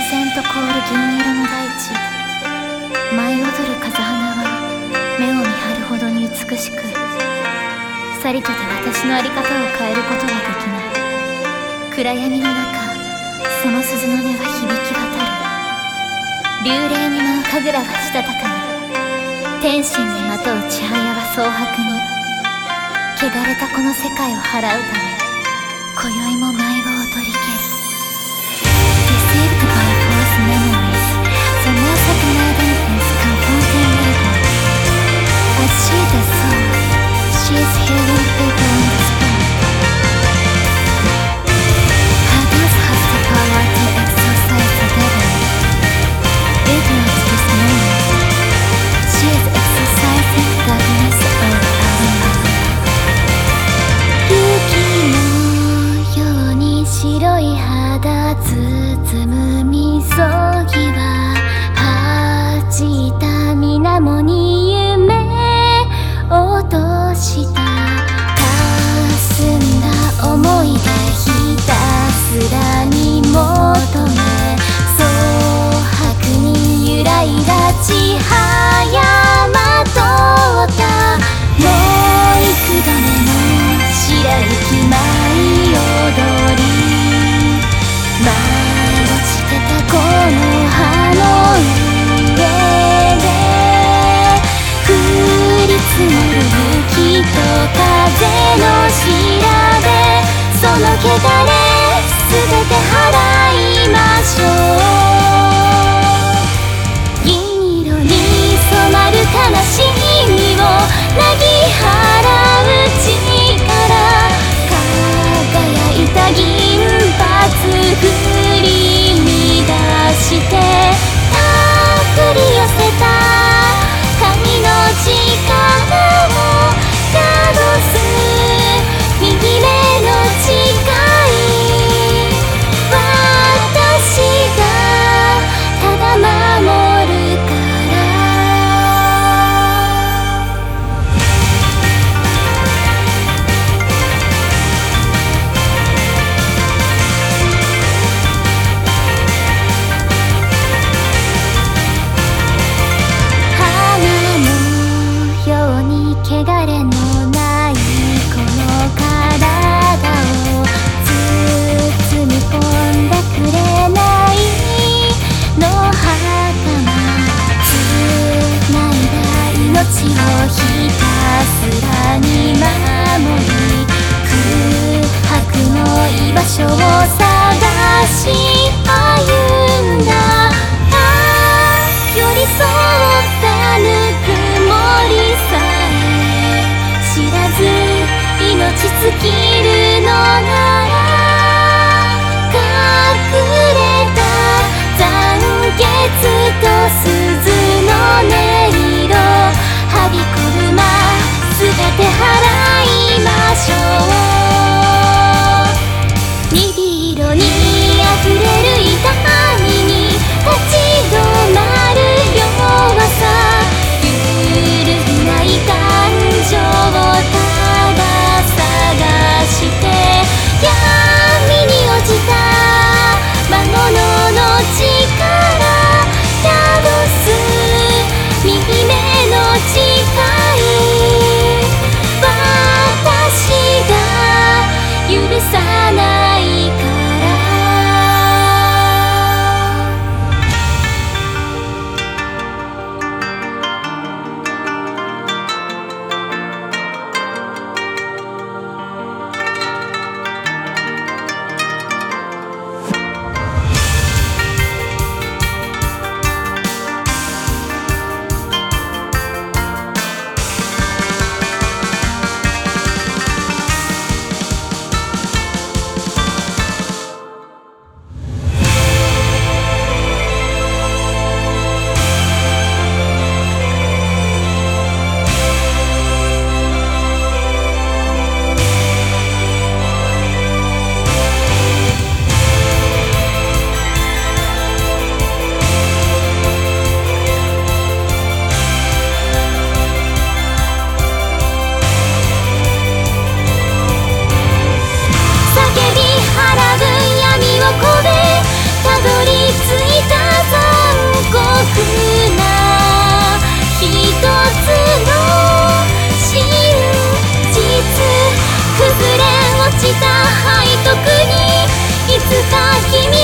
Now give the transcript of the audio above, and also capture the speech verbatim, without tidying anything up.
然と凍る銀色の大地、舞い踊る風花は目を見張るほどに美しく、さりとて私の在り方を変えることはできない。暗闇の中、その鈴の音は響き渡る。流麗に舞う神楽はしたたかに、天心にまとう千早は蒼白に、汚れたこの世界を払うため、今宵も迷子を取り消す。Deceived by false memories, the most of madness confronting evil. As she does so, she is healing people on the spot. Hades has the power to exorcise the devil. Ignorant this moment, she is exorcising darkness all around. 雪のように白い肌包むみそぎは、恥じた水面に夢落とした。霞んだ思い出ひたすらに求め、蒼白に揺らいだ千早まとった。もう幾度目の白雪舞い踊り、舞い落ちてたこの葉の上で、降り積もる雪と風の調べ、その汚れすべて払いましょう。銀色に染まる悲しみをなぎ払う力、輝いた銀髪振り乱して、たっぷり寄せた神の力を宿す右目の誓い、私がただ守るから。汚れのないこの体を包み込んでくれないの袴、つないだ命をひたすらに守り、空白の居場所を探し歩んだ。ああ、寄り添ったぬくもりさ知らず命尽きるのなら、隠れた残月と鈴の音色、はびこる間すべて払いましょう。鈍色に溢れる痛みに立ち止まる弱さ、揺るぎない感情をただ探して、闇に落ちた魔物の力宿す右目の誓い、私が許さないから。 した背徳にいつか君